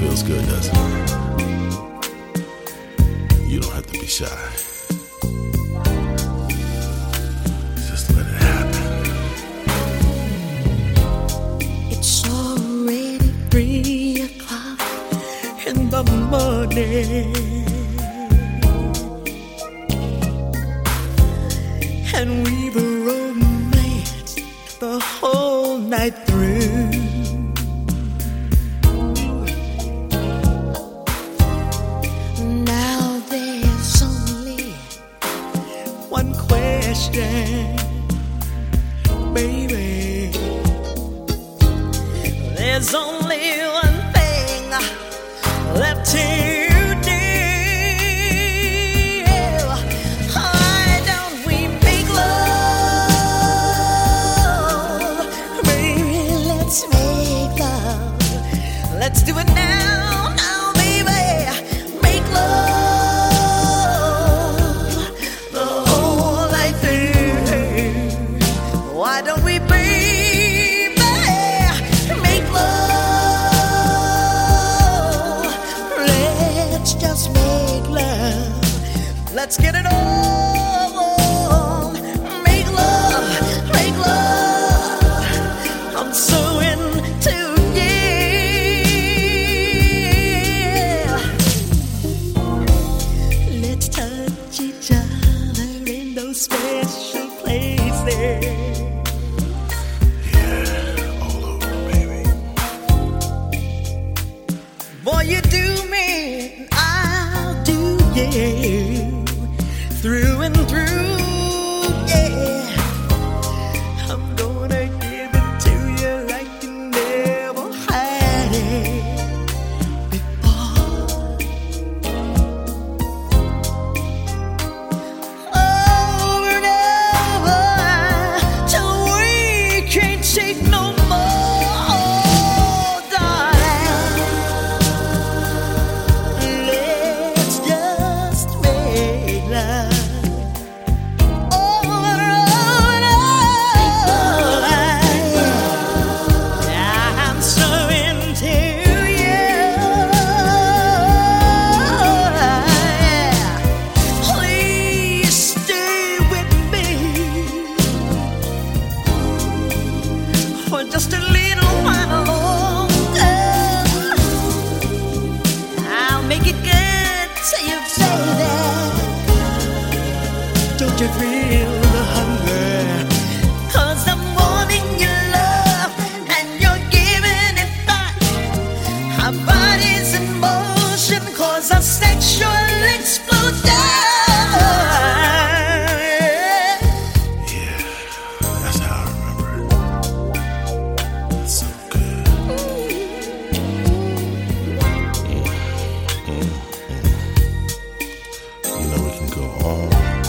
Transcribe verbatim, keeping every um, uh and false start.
feels good, doesn't it? You don't have to be shy. Just let it happen. It's already three o'clock in the morning, and we've romanced the whole night through. Now there's only one question, baby. There's only one thing left to do. Why don't we make love? Baby, let's make love. Let's do it now, now, baby. Make love the whole night through. Why don't we, baby, make love? Let's just make love. Let's get it on. Make love, make love. I'm so into you. Let's touch each other in those special places. Yeah, all over, baby. Boy, you do me, and I'll do you, through and through, yeah. I'm gonna give it to you like you never had it before. Over and over, till we can't take no more, darling. Let's just make love. Over and over, I'm so into you. Please stay with me for just a little while longer. I'll make it good till you say that. Don't you feel the hunger? 'Cause I'm wanting your love and you're giving it back. Our bodies in motion cause a sexual explosion. Yeah, that's how I remember it. It's so good. You know we can go on